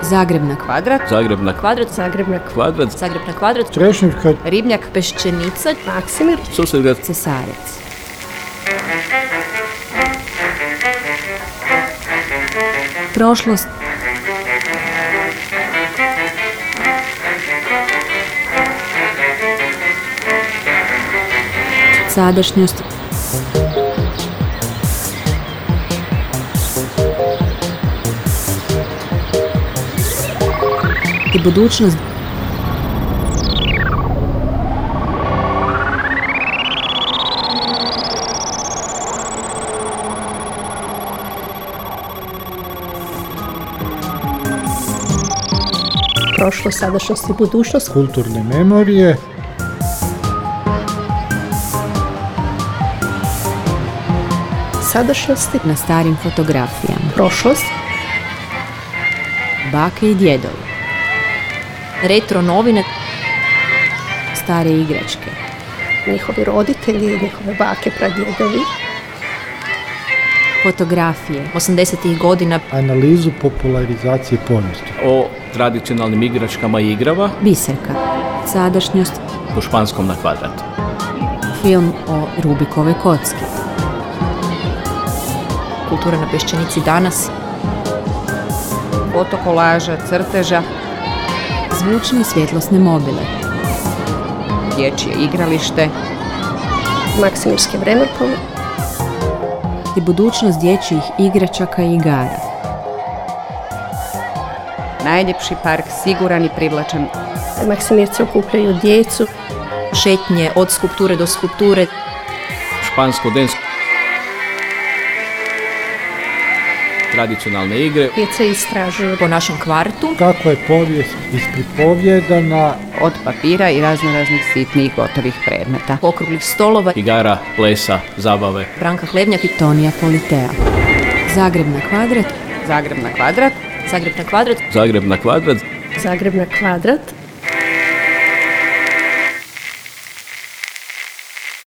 Zagreb na kvadrat. Zagreb na kvadrat. Zagreb na Kvadrat. Zagreb na kvadrat. Trešnjevka. Ribnjak, Peščenica, Maksimir, Susjedgrad. Cesarec. Prošlost. Sadašnjost. I budućnost. Prošlost, sadašnjost i budućnost. Kulturne memorije. Sadašnjosti, Na starim fotografijama. prošlost, Bake i djedovi. Retro novine. Stare igračke. njihovi roditelji, njihove bake, pradjedovi. Fotografije 80-ih godina. Analizu popularizacije povijesti. O tradicionalnim igračkama i igrama. Biserka. Sadašnjost. Po španskom na kvadrat. Film o Rubikovoj kocki. Kultura na Peščenici danas. Fotokolaža, crteža, Zvučne i svjetlosne mobile. dječje igralište, Maksimirske vremenpove. I budućnost dječjih igračaka i igara. najljepši park, siguran i privlačan. Maksimirci okupljaju djecu. Šetnje od skulpture do skulpture. Špansko-densko. Tradicionalne igre. Djeca istražuju. Po našem kvartu. Kako je povijest ispripovjedana. Od papira i raznoraznih sitnih gotovih predmeta. Okruglih stolova. Igara, plesa, zabave. Branka Hlebnjak i Tonija Politea. Zagreb na kvadrat. Zagreb na kvadrat. Zagreb na kvadrat. Zagreb na kvadrat. Zagreb na kvadrat.